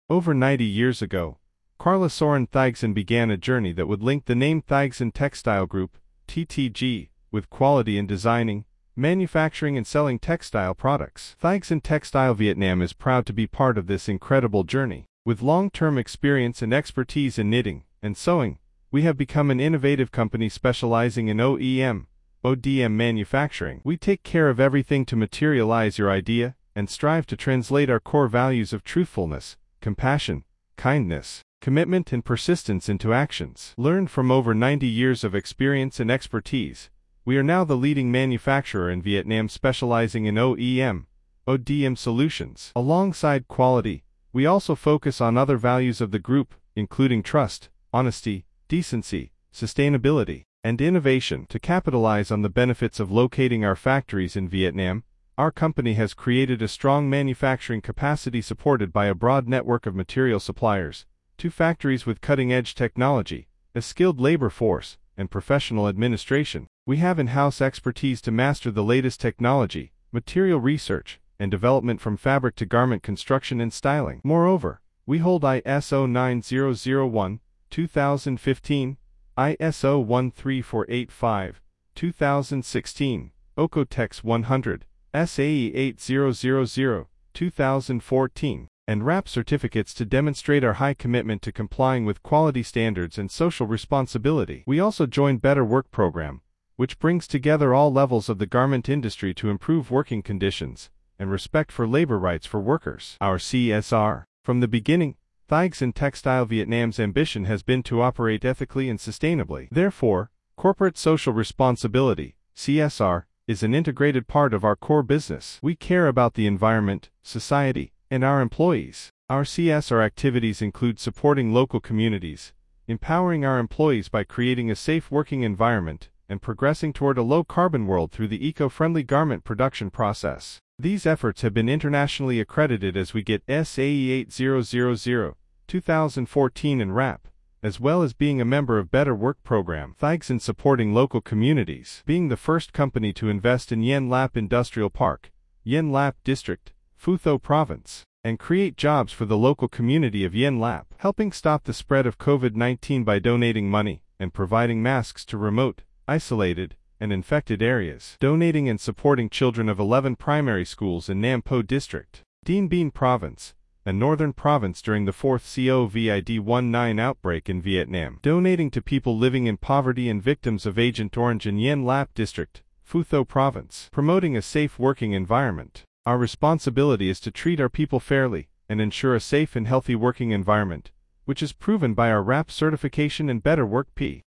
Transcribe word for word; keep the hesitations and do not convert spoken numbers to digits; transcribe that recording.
Over ninety years ago, Carla Soren Thygesen began a journey that would link the name Thygesen Textile Group, T T G, with quality in designing, manufacturing and selling textile products. Thygesen Textile Vietnam is proud to be part of this incredible journey. With long-term experience and expertise in knitting and sewing, we have become an innovative company specializing in O E M, O D M manufacturing. We take care of everything to materialize your idea and strive to translate our core values of truthfulness, compassion, kindness, commitment and persistence into actions. Learned from over ninety years of experience and expertise, we are now the leading manufacturer in Vietnam specializing in O E M, O D M solutions. Alongside quality, we also focus on other values of the group, including trust, honesty, decency, sustainability, and innovation. To capitalize on the benefits of locating our factories in Vietnam, our company has created a strong manufacturing capacity supported by a broad network of material suppliers, two factories with cutting-edge technology, a skilled labor force, and professional administration. We have in-house expertise to master the latest technology, material research, and development from fabric to garment construction and styling. Moreover, we hold I S O nine thousand one, two thousand fifteen, I S O one three four eight five, two thousand sixteen, OEKO-TEX one hundred, S A E eight thousand, two thousand fourteen, and R A P certificates to demonstrate our high commitment to complying with quality standards and social responsibility. We also joined Better Work Program, which brings together all levels of the garment industry to improve working conditions and respect for labor rights for workers. Our C S R. From the beginning, Thygesen Textile Vietnam's ambition has been to operate ethically and sustainably. Therefore, corporate social responsibility, C S R, is an integrated part of our core business. We care about the environment, society, and our employees. Our C S R activities include supporting local communities, empowering our employees by creating a safe working environment, and progressing toward a low-carbon world through the eco-friendly garment production process. These efforts have been internationally accredited as we get S A E eight thousand, two thousand fourteen and R A P, as well as being a member of Better Work Program. Thygesen supporting local communities. Being the first company to invest in Yen Lap Industrial Park, Yen Lap District, Phu Tho Province, and create jobs for the local community of Yen Lap. Helping stop the spread of COVID nineteen by donating money and providing masks to remote, isolated, and infected areas. Donating and supporting children of eleven primary schools in Nam Po District, Dien Bien Province, a northern province during the fourth COVID nineteen outbreak in Vietnam. Donating to people living in poverty and victims of Agent Orange in Yen Lap District, Phu Tho Province. Promoting a safe working environment. Our responsibility is to treat our people fairly and ensure a safe and healthy working environment, which is proven by our R A P certification and Better Work P.